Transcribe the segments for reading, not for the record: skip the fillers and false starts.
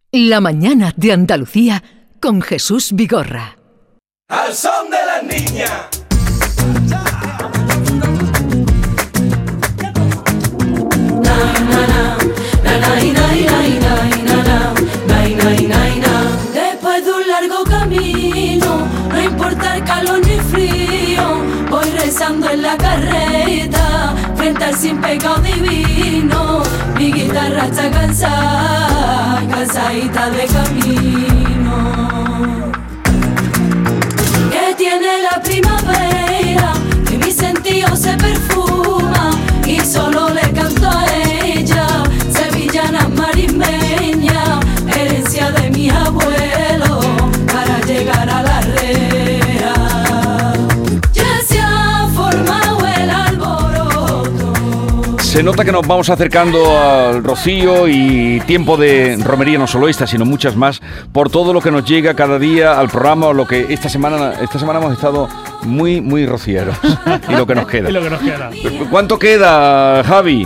La mañana de Andalucía con Jesús Vigorra. Al son de las niñas. Después de un largo camino, no importa el calor ni frío, voy rezando en la carreta, frente al sin pecado divino. Mi guitarra está cansada, cansadita de camino. Que tiene la primavera, que mi sentido se perfuma, y solo le canto a ella, sevillana marismeña, herencia de mis abuelos, para llegar a la rea. Ya se ha formado el alboroto. Se nota que nos vamos acercando al Rocío y tiempo de romería, no solo esta, sino muchas más, por todo lo que nos llega cada día al programa, o lo que esta semana hemos estado muy rocieros. Y lo que nos queda. ¿Cuánto queda, Javi?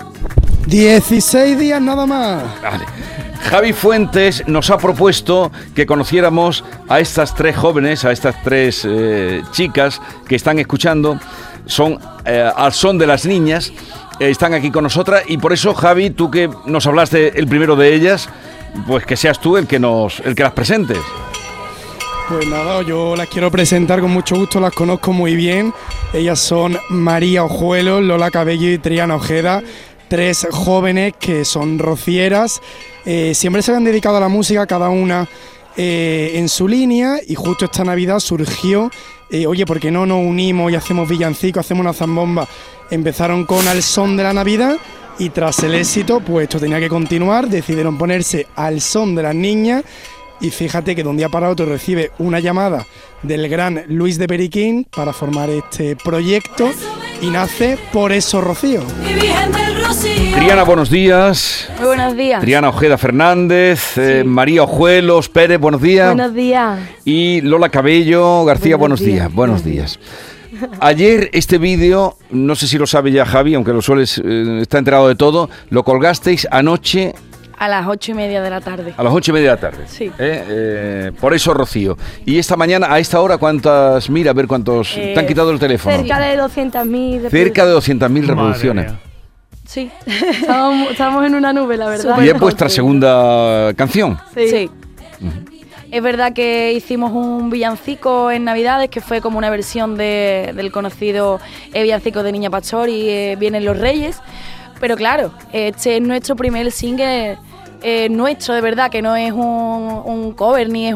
16 días nada más. Vale. Javi Fuentes nos ha propuesto que conociéramos a estas tres jóvenes, a estas tres chicas que están escuchando, son al son de las niñas, están aquí con nosotras, y por eso, Javi, tú que nos hablaste el primero de ellas, pues que seas tú el que las presentes. Pues nada, yo las quiero presentar con mucho gusto, las conozco muy bien. Ellas son María Ojuelos, Lola Cabello y Triana Ojeda, tres jóvenes que son rocieras. Siempre se han dedicado a la música, cada una en su línea, y justo esta Navidad surgió, oye, ¿por qué no nos unimos y hacemos villancicos, hacemos una zambomba? Empezaron con Al son de la Navidad, y tras el éxito, pues esto tenía que continuar, decidieron ponerse Al son de las niñas. Y fíjate que de un día para otro recibe una llamada del gran Luis de Periquín para formar este proyecto, y nace Por eso Rocío. Triana, buenos días. Muy buenos días. Triana Ojeda Fernández, sí. María Ojuelos Pérez, buenos días. Buenos días. Y Lola Cabello García, buenos días. Buenos días. Ayer este vídeo, no sé si lo sabe ya Javi, aunque lo sueles, está enterado de todo, lo colgasteis anoche. A las 8:30 de la tarde. A las 8:30 de la tarde. Sí. Por eso Rocío. Y esta mañana, a esta hora, ¿cuántas? Mira, a ver cuántos. Te han quitado el teléfono. Cerca de 200.000. Cerca de 200.000 reproducciones. Sí. Estamos en una nube, la verdad. Y es vuestra segunda canción. Sí. Es verdad que hicimos un villancico en Navidades, que fue como una versión del conocido villancico de Niña Pastor y Vienen los Reyes. Pero claro, este es nuestro primer single, nuestro de verdad, que no es un cover, ni es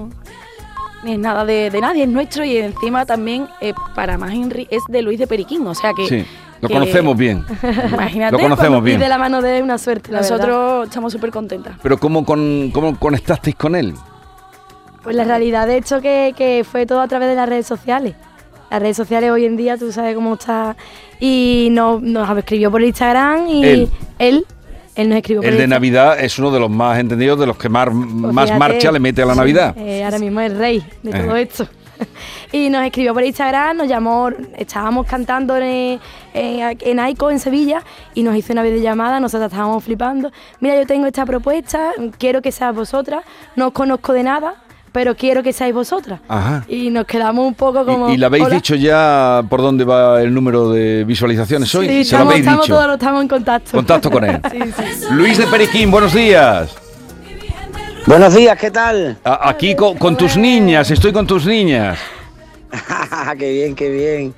nada de nadie, es nuestro, y encima también, para más Henry, es de Luis de Periquín, o sea que... Sí, lo conocemos bien. Imagínate, lo conocemos bien. Y de la mano de una suerte, nosotros estamos súper contentas. Pero ¿cómo conectasteis con él? Pues la realidad de hecho que fue todo a través de las redes sociales. Las redes sociales hoy en día, tú sabes cómo está, y nos escribió por Instagram, y él nos escribió por El de Navidad es uno de los más entendidos, de los que más marcha le mete a la Navidad. Ahora mismo es el rey de todo esto. Y nos escribió por Instagram, nos llamó, estábamos cantando en Aico, en Sevilla, y nos hizo una videollamada, nosotras estábamos flipando. Mira, yo tengo esta propuesta, quiero que seas vosotras, no os conozco de nada, pero quiero que seáis vosotras. Ajá. Y nos quedamos un poco como... ¿Y le habéis dicho ya por dónde va el número de visualizaciones hoy? Sí, ¿Se lo habéis dicho? Todos estamos en contacto. Contacto con él. Sí. Luis de Periquín, buenos días. Buenos días, ¿qué tal? Aquí con tus niñas, estoy con tus niñas. Qué bien, qué bien.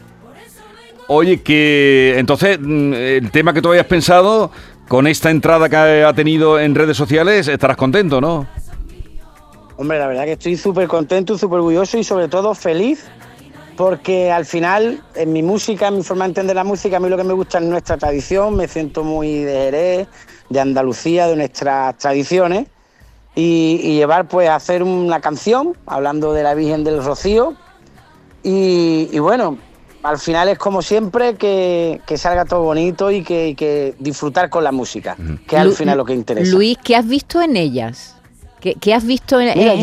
Oye, que entonces el tema que tú habías pensado, con esta entrada que ha tenido en redes sociales, estarás contento, ¿no? Hombre, la verdad que estoy súper contento, súper orgulloso y sobre todo feliz, porque al final en mi música, en mi forma de entender la música, a mí lo que me gusta es nuestra tradición, me siento muy de Jerez, de Andalucía, de nuestras tradiciones, y llevar pues a hacer una canción hablando de la Virgen del Rocío, y bueno, al final es como siempre que salga todo bonito y que disfrutar con la música, que es al final lo que interesa. Luis, ¿qué has visto en ellas? ¿Qué has visto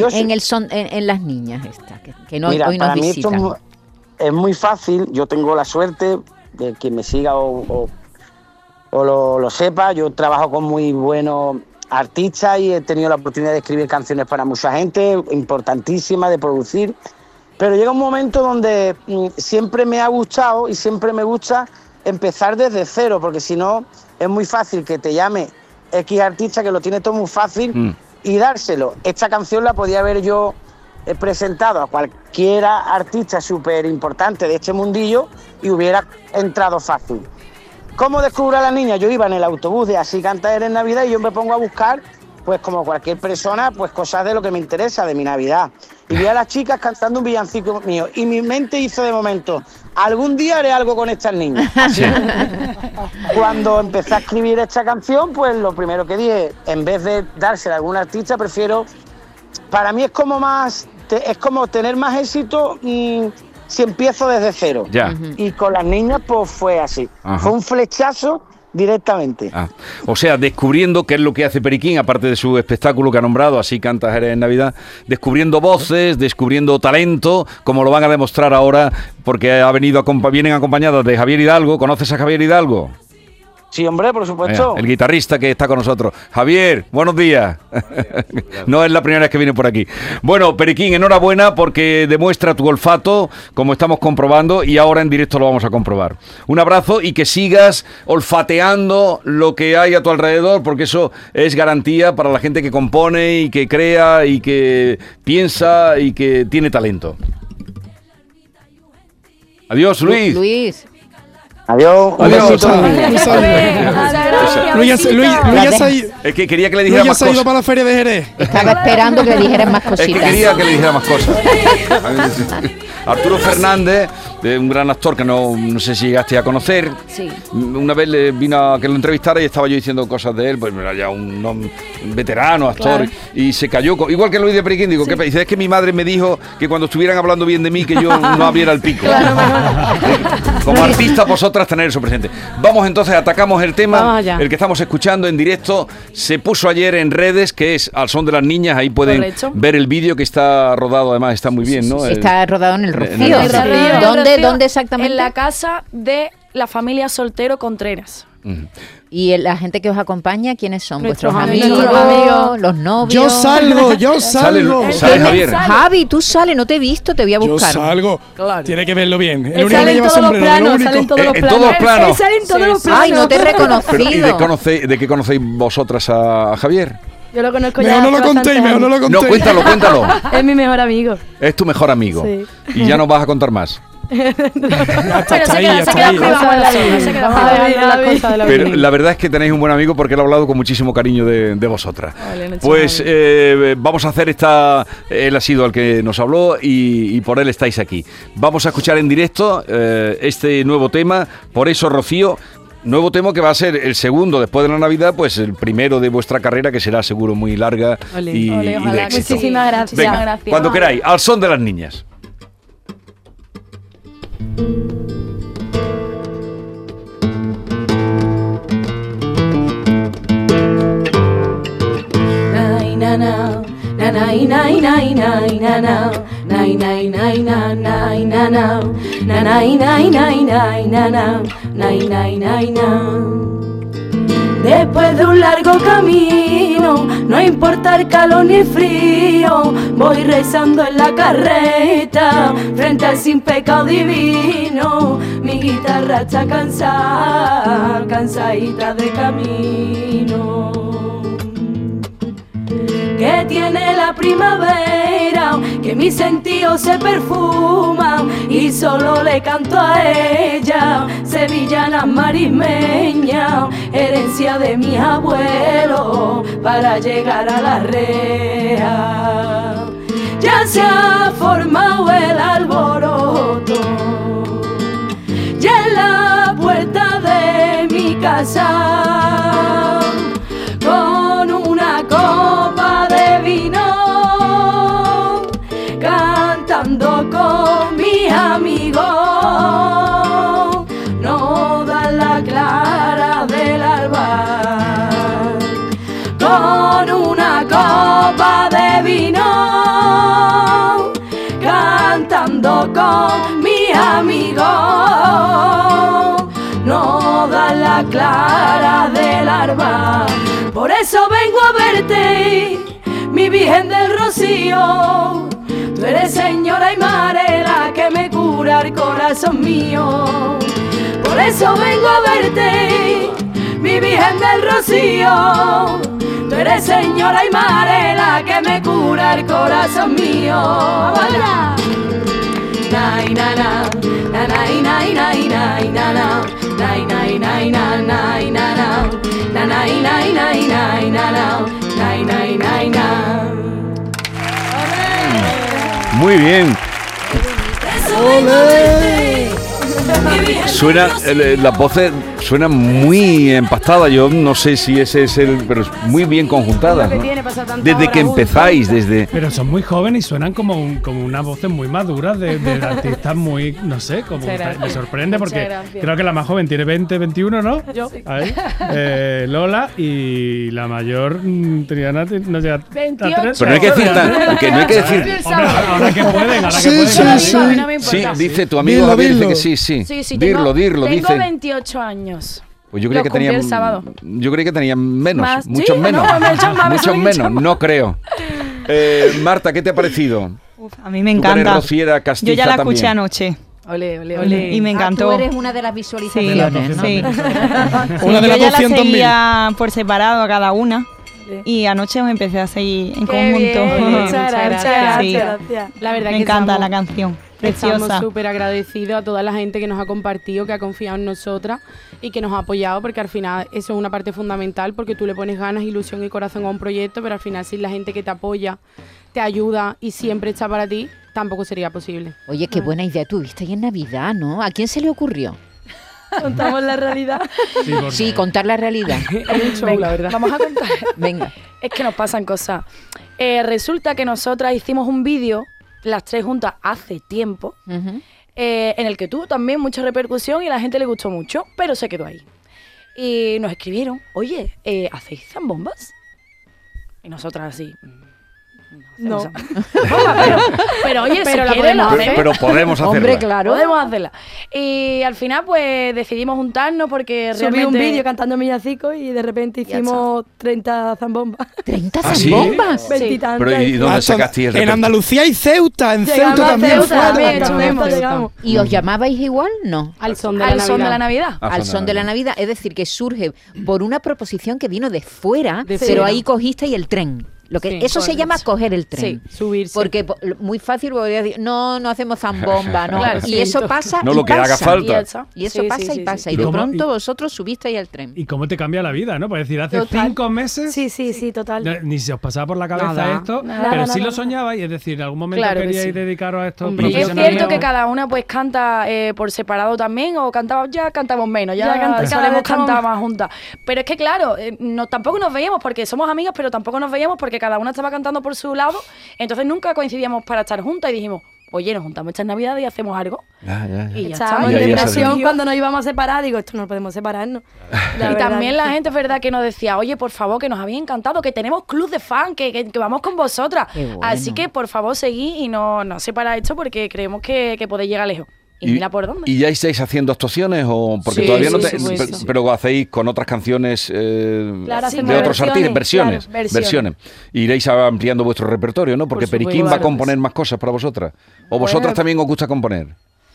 en las niñas estas que no, mira, hoy nos para visitan? mí esto es muy fácil. Yo tengo la suerte de quien me siga o lo sepa. Yo trabajo con muy buenos artistas y he tenido la oportunidad de escribir canciones para mucha gente, importantísimas, de producir. Pero llega un momento donde siempre me ha gustado y siempre me gusta empezar desde cero, porque si no es muy fácil que te llame X artista, que lo tiene todo muy fácil, y dárselo. Esta canción la podía haber yo presentado a cualquiera artista súper importante de este mundillo y hubiera entrado fácil. ¿Cómo descubro a la niña? Yo iba en el autobús de Así canta Eres Navidad y yo me pongo a buscar, pues como cualquier persona, pues cosas de lo que me interesa, de mi Navidad. Y vi a las chicas cantando un villancico mío y mi mente hizo de momento, algún día haré algo con estas niñas. Así, cuando empecé a escribir esta canción, pues lo primero que dije, en vez de dársela a algún artista, prefiero, para mí es como tener más éxito si empiezo desde cero. Ya. Y con las niñas pues fue así. Ajá. Fue un flechazo directamente. O sea, descubriendo qué es lo que hace Periquín, aparte de su espectáculo que ha nombrado, Así canta Eres en Navidad, descubriendo voces, descubriendo talento, como lo van a demostrar ahora, porque vienen acompañadas de Javier Hidalgo. ¿Conoces a Javier Hidalgo? Sí, hombre, por supuesto. El guitarrista que está con nosotros. Javier, buenos días. No es la primera vez que viene por aquí. Bueno, Periquín, enhorabuena porque demuestra tu olfato, como estamos comprobando, y ahora en directo lo vamos a comprobar. Un abrazo y que sigas olfateando lo que hay a tu alrededor, porque eso es garantía para la gente que compone y que crea y que piensa y que tiene talento. Adiós, Luis. Luis. Adiós. Luis ya se ha ido. Es que quería que le dijera más cosas. Para la feria de Jerez. Estaba esperando que le dijeras más cositas. Es que quería que le dijera más cosas. Arturo Fernández, un gran actor que no sé si llegaste a conocer. Sí. Una vez le vino a que lo entrevistara y estaba yo diciendo cosas de él, pues era ya un veterano, actor, claro. Y se cayó, igual que Luis de Periquín, digo, sí. Dice, es que mi madre me dijo que cuando estuvieran hablando bien de mí, que yo no abriera el pico. Claro, como artista, vosotras tener eso presente. Vamos entonces, atacamos el tema, el que estamos escuchando en directo, se puso ayer en redes, que es Al son de las niñas, ahí pueden ver el vídeo que está rodado, además está muy bien, ¿no? Sí, está rodado en el Rocío. ¿Dónde exactamente? En la casa de la familia Soltero Contreras. ¿Y la gente que os acompaña, quiénes son? Nuestros ¿Vuestros amigos? ¿Los novios? Yo salgo. ¿Sale Javier? Javi, tú sales, no te he visto, te voy a buscar. Yo salgo. Claro. Tiene que verlo bien. El único que lleva sombrero. Salen todos los planos. Salen todos los planos. Ay, no te he reconocido. ¿Y de qué conocéis vosotras a Javier? Yo lo conozco mejor ya. No lo contéis. No, cuéntalo. Es mi mejor amigo. Es tu mejor amigo. Sí. Y ya no vas a contar más. Pero la verdad es que tenéis un buen amigo porque él ha hablado con muchísimo cariño de vosotras. Vale, pues vamos a hacer él ha sido el que nos habló y por él estáis aquí. Vamos a escuchar en directo este nuevo tema, Por eso Rocío. Nuevo tema que va a ser el segundo después de la Navidad, pues el primero de vuestra carrera, que será seguro muy larga y de éxito. Muchísimas gracias. Venga, cuando queráis, Al son de las niñas. Después de un largo camino, no importa el calor ni el frío, voy rezando en la carreta, frente al sin pecado divino. Mi guitarra está cansada, cansadita de camino. Que tiene la primavera, que mis sentidos se perfuman y solo le canto a ella, sevillana marismeña, herencia de mis abuelos para llegar a la reja. Ya se ha formado el alboroto, ya en la puerta de mi casa, con una copa de vino, cantando con mis amigos, no dan la clara del alba. Con una copa de vino, cantando con mis amigos, no dan la clara del alba. Por eso vengo a ver Virgen del Rocío. Tú eres señora y madre la que me cura el corazón mío. Por eso vengo a verte, mi Virgen del Rocío. Tú eres señora y madre la que me cura el corazón mío. ¡Hola! Nai na na, na nai nai nai nai na na, nai nai nai na nai na na, na nai nai nai nai na na, nai nai nai na. Muy bien. Suena, las voces suenan muy empastadas. Yo no sé si ese es el, pero es muy bien conjuntada, ¿no? Desde que empezáis, desde. Pero son muy jóvenes y suenan como unas voces muy maduras de artistas muy, no sé, como me sorprende porque creo que la más joven tiene 20, 21, ¿no? Yo. Ahí. Lola y la mayor Triana no llega a 28. 3. Pero no hay que decir tan, que no hay que decir. Hombre, ahora que pueden, A mí no me Sí, importa. dice tu amigo Javier, dice que sí, sí. Sí, Dirlo, tengo dice. 28 años. Pues yo creía Los que cumplí tenían. el sábado. Yo creía que tenían menos, Más, muchos sí, menos. no, muchos más, muchos muchos menos, más. no creo. Marta, ¿qué te ha parecido? A mí me Tú que eres encanta. rociera castiza Yo ya la también. escuché anoche Ole, ole, ole. y me encantó. Tú eres una de las visualizaciones, ¿no? Sí. Una de Yo las ya la 200.000. seguía por separado a cada una y anoche os empecé a seguir en Qué conjunto. bien, muchas gracias. Sí. Gracias. La verdad Me que encanta estamos- la canción, Estamos preciosa. súper agradecidos a toda la gente que nos ha compartido, que ha confiado en nosotras y que nos ha apoyado, porque al final eso es una parte fundamental, porque tú le pones ganas, ilusión y corazón a un proyecto, pero al final sin la gente que te apoya, te ayuda y siempre está para ti, tampoco sería posible. Oye, qué buena idea tuviste ahí en Navidad, ¿no? ¿A quién se le ocurrió? Contamos la realidad. Sí, contar la realidad. Es un show, Venga, la verdad. vamos a contar. Venga. Es que nos pasan cosas. Resulta que nosotras hicimos un vídeo, las tres juntas, hace tiempo, Ujú. en el que tuvo también mucha repercusión y a la gente le gustó mucho, pero se quedó ahí. Y nos escribieron, oye, ¿hacéis zambombas? Y nosotras así... No. Pero oye, Pero si la quieren, la podemos hacemos. Pero podemos hacerla. Hombre, claro. Podemos hacerla. Y al final, pues decidimos juntarnos porque Subí realmente. un vídeo cantando villancicos y de repente Ya hicimos 30 zambombas. ¿30 ¿Ah, sí? zambombas? Sí. Pero ¿y dónde sacaste el En repertorio? Andalucía y Ceuta, en Llegamos Ceuta a también. Ceuta fue. también, Ceuta estuvimos, también. llegamos. ¿Y os llamabais igual? No. Al son de Al la son de la Navidad. Navidad. Ah, Al son de la Navidad, es decir, que surge por una proposición que vino de fuera, De pero fuera. ahí cogisteis el tren. Lo que, Sí, eso se correcto. llama coger el tren. Subirse. Porque muy fácil podría decir, no hacemos zambomba, ¿no? Claro, y sí, eso pasa No, y lo que haga pasa. falta. Y ya está. Y eso Sí, pasa sí, y sí, pasa. sí. Y ¿Y de cómo- pronto y- vosotros subisteis al tren. ¿Y cómo te cambia la vida, no? Pues decir, hace Total. 5 meses Sí, sí, sí, total. ni se os pasaba por la cabeza Nada. esto, Nada, pero nada, sí lo nada. soñabais, es decir, en algún momento Claro que queríais sí. dedicaros a esto Hombre, Es profesionalmente. cierto que cada una pues canta por separado también, o cantamos, ya cantamos menos, ya, Ya cada solemos vez estamos cantar más. más juntas. Pero es que claro, tampoco nos veíamos porque somos amigas, pero tampoco nos veíamos porque cada una estaba cantando por su lado, entonces nunca coincidíamos para estar juntas y dijimos, oye, nos juntamos estas navidades y hacemos algo. Ya. Y ya Estábamos Y en ahí depresión salió. cuando nos íbamos a separar. Digo, esto no podemos separarnos. Y también la gente es verdad que nos decía, oye, por favor, que nos había encantado, que tenemos club de fan, que vamos con vosotras. Qué bueno. Así que por favor seguid y no separar esto porque creemos que podéis llegar lejos. Y mira por dónde. ¿Y ya estáis haciendo actuaciones? O porque Sí, todavía no sí, te, sí, pe- sí. pero hacéis con otras canciones Claro, Sí, hacemos de otros artistas, versiones, versiones, claro, versiones. Iréis ampliando vuestro repertorio, ¿no? Porque Por supuesto, Periquín va a claro que componer sí. más cosas para vosotras. ¿O vosotras Bueno. también os gusta componer?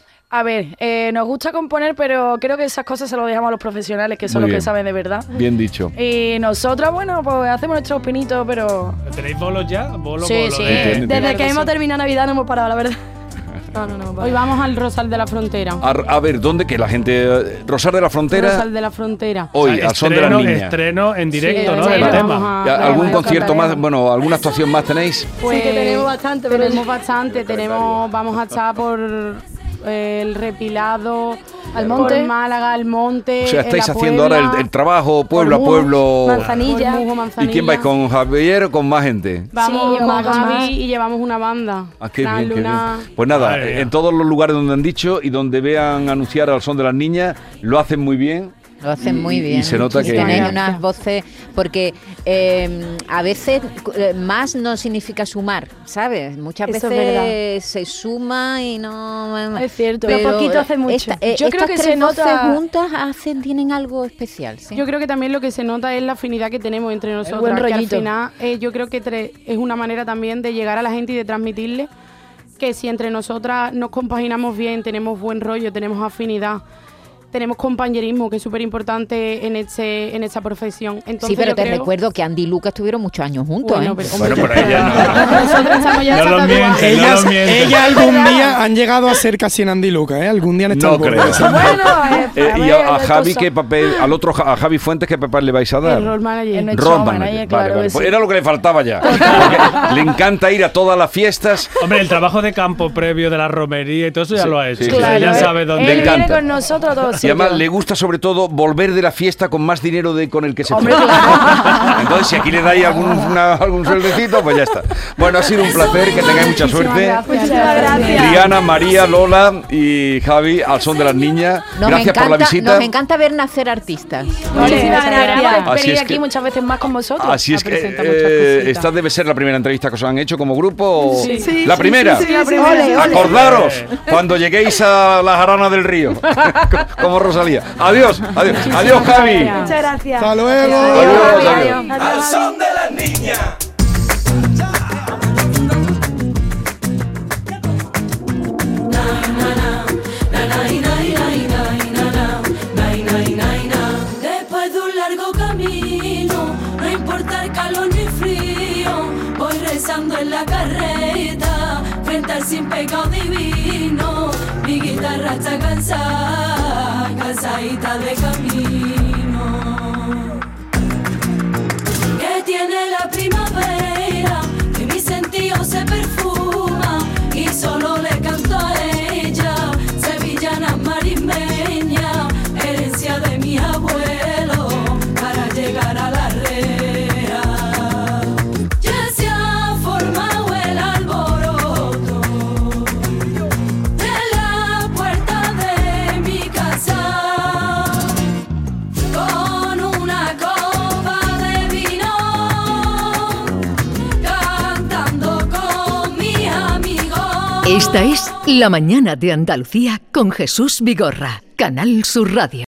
A ver, nos gusta componer, pero creo que esas cosas se lo dejamos a los profesionales, que son Muy los bien. que saben de verdad. Bien dicho. Y nosotras, bueno, pues hacemos nuestros pinitos, pero... ¿Tenéis bolos ya? Bolo, Sí, bolo sí. de- Entiendo. Desde Claro que que hemos sí. terminado Navidad no hemos parado, la verdad. No hemos Hoy parado. vamos al Rosal de la Frontera. A ver, ¿dónde? Que la gente... Rosar de la Frontera, Rosal de la Frontera. hoy, O sea, al son de la estreno- niña. Estreno en directo, Sí, ¿no? Del vamos tema. a- ¿Y ¿Algún vamos a concierto cantar. más? Bueno, ¿alguna actuación más tenéis? Pues, Sí que tenemos bastante, pero tenemos bastante. Vamos a estar por el Repilado, Almonte. por Málaga, Almonte. O sea, en estáis La haciendo Puebla, ahora el trabajo pueblo a Mujo, pueblo. Manzanilla. por Mujo, ¿Y Manzanilla. quién vais? ¿Con Javier o con más gente? Vamos Sí, con llevamos Javi más. y llevamos una banda. Ah, qué Fran bien, qué bien. Luna. Pues nada, Madre mía. en todos los lugares donde han dicho y donde vean anunciar al son de las niñas, lo hacen muy bien. Lo hacen muy bien. Y se nota que tienen unas voces, porque a veces más no significa sumar, ¿sabes? Muchas veces se suma y no... Es cierto, pero poquito hace mucho. Yo creo que se nota juntas tienen algo especial, ¿sí? Yo creo que también lo que se nota es la afinidad que tenemos entre nosotras, buen que al rollito. final yo creo que es una manera también de llegar a la gente y de transmitirle que si entre nosotras nos compaginamos bien, tenemos buen rollo, tenemos afinidad, tenemos compañerismo, que es súper importante en esta profesión. Entonces, sí, pero te recuerdo que Andy y Lucas estuvieron muchos años juntos, bueno, ¿eh? Bueno, pero ella no. Nosotros estamos ya No lo mientes, Ellas algún día han llegado a ser casi en Andy Luca, ¿eh? Algún día han estado No creo. Bueno, Y a Javi, ¿qué papel? A Javi Fuentes, ¿qué papel le vais a dar? el rol manager. Road manager, claro, vale. sí. Pues era lo que le faltaba ya. Porque le encanta ir a todas las fiestas. Hombre, el trabajo de campo previo de la romería y todo eso ya lo ha hecho. sí, Claro, sí. ya sabe dónde. Le Él encanta. viene con nosotros todos. Y además le gusta sobre todo volver de la fiesta con más dinero con el que se fue. Hombre, claro. Entonces, si aquí le dais algún sueldecito, pues ya está. Bueno, ha sido un placer, que tengáis mucha suerte. Muchísimas gracias. Diana, María, Lola y Javi, al son de las niñas. Gracias por la visita. Nos encanta ver nacer artistas. Muchísimas gracias. Así Venir es aquí que- muchas veces más con vosotros. Así es Ha presentado que muchas cositas. esta debe ser la primera entrevista que os han hecho como grupo. ¿O? Sí. Sí, La sí, primera. sí, la primera. Ole, ole. Acordaros cuando lleguéis a la jarana del río, como Rosalía. Adiós, adiós, adiós, Javi. Muchas gracias. hasta luego. Adiós, adiós. Al son de las niñas. Después de un largo camino, no importa el calor ni frío, voy rezando en la carreta, frente al sin pecado divino. Mi guitarra está cansada, cansadita de camino. Que tiene la primavera, que mi sentido se perfuma, y solo le canto a ella, sevillana marismeña, herencia de mis abuelos, para llegar a la rea. Ya se ha formado el alboroto de la puerta de mi casa, con una copa de vino, cantando con mis amigos. Esta es La Mañana de Andalucía con Jesús Vigorra, Canal Sur Radio.